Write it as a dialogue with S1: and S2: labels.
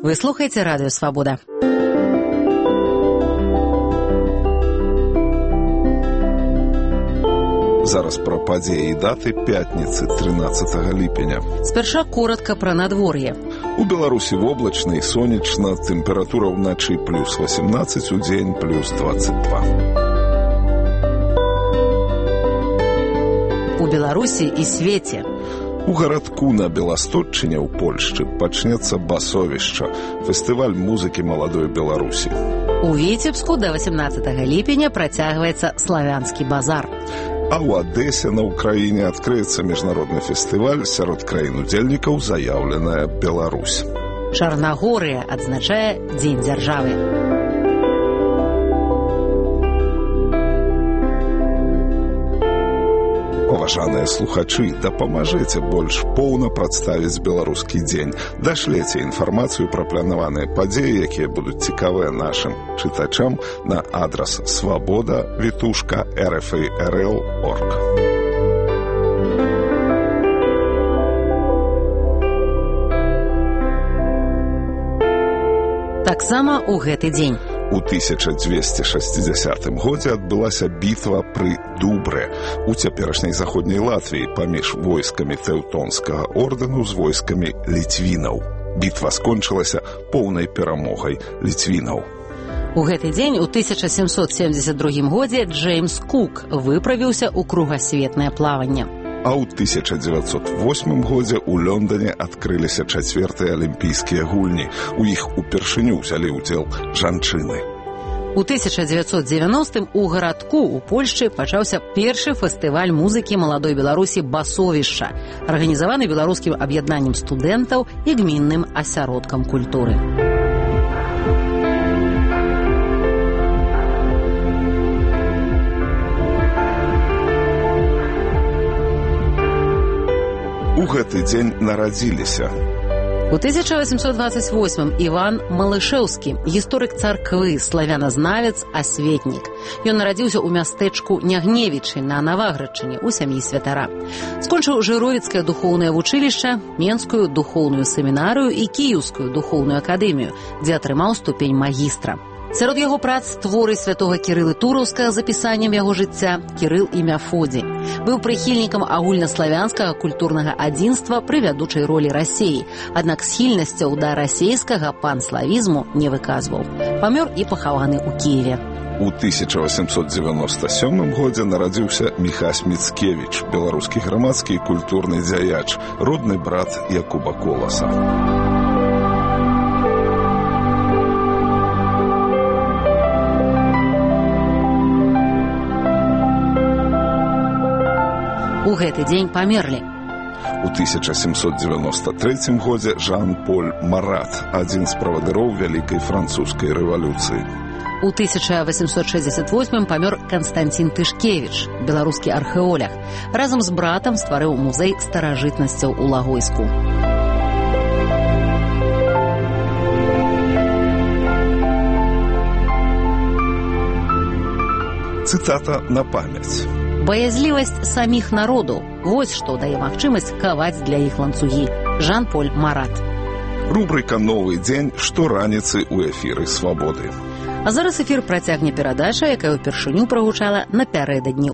S1: Вы слухаеце радыё «Свабода».
S2: Зараз пра падзеі і даты пятніцы 13 ліпеня.
S1: Спярша коротка пра надвор'е.
S2: У Беларусі воблачна і сонечна, тэмпература ўначы плюс 18, удзень плюс 22.
S1: У Беларусі і свеце.
S2: У гарадку на Беластотчыне ў Польшчы пачнецца басовішча, фестываль музыкі маладой Беларусі.
S1: У Віцебску да 18 ліпеня працягваецца славянскі базар.
S2: А ў Адэсе на ўкраіне адкрыецца міжнародны фестываль, сярод краін-удзельнікаў заяўленая Беларусь.
S1: Чарнагорыя адзначае Дзень дзяржавы.
S2: Паважаныя слухачы, дапамажыце больш поўна прадставіць беларускі дзень. Дашлеце інфармацыю пра планаваныя падзеі, якія будуць цікавыя нашым чытачам на адрас swaboda@rfi.rl.org.
S1: Таксама ў гэты дзень.
S2: У 1260 годзе адбылася бітва пры Дубрэ у цяперашняй заходняй Латвіі паміж войскамі Тэўтонскага ордэну з войскамі ліцвінаў. Бітва скончылася поўнай перамогай ліцвінаў.
S1: У гэты дзень у 1772 годзе Джеймс Кук выправіўся ў кругасветнае плаванне.
S2: А ў 1908 годзе ў Лондоне адкрыліся 4-тыя алімпійскія гульні. У іх упершыню ўзялі ўдзел жанчыны.
S1: У 1990-м у гарадку ў Польшчы пачаўся першы фестываль музыкі маладой Беларусі «Басовішча», арганізаваны беларускім аб'яднаннем студэнтаў і гмінным асяродкам культуры.
S2: У гэты дзень нарадзіліся.
S1: У 1828-м Іван Малышэўскі, гісторык царквы, славяназнавец, асветнік. Ён нарадзіўся ў мястэчку Нягневічы на Наваградчыне ў сям'і святара. Скончыў Жыровіцкае духоўнае вучылішча, Менскую духоўную семінарыю і Кіеўскую духоўную акадэмію, дзе атрымаў ступень магістра. Сярод яго прац творы святога Кірылы Тураўскага з апісаннем яго жыцця «Кірыл і Мяфодзій». Быў прыхільнікам агульнаславянскага культурнага адзінства пры вядучай ролі Расеі, аднак схільнасцяў да расейскага панславізму не выказваў. Памёр і пахаваны ў Кіеве.
S2: У 1897 годзе нарадзіўся Міхась Міцкевіч, беларускі грамадскі і культурны дзяяч, родны брат Якуба Коласа.
S1: У гэты дзень памерлі.
S2: У 1793 годзе Жан-Поль Марат, адзін з правадыроў вялікай французскай рэвалюцыі.
S1: У 1868 памёр Канстанцін Тышкевіч, беларускі археолог. Разам з братам стварыў музей старажытнасцяў у Лагойску.
S2: Цытата на памяць.
S1: Баязлівасць саміх народаў – вось што дае магчымасць каваць для іх ланцугі. Жан-Поль Марат.
S2: Рубрыка «Новы дзень» штораніцы ў эфіры «Свабоды».
S1: А зараз эфір працягне перадача, якая ўпершыню прагучала напярэдадні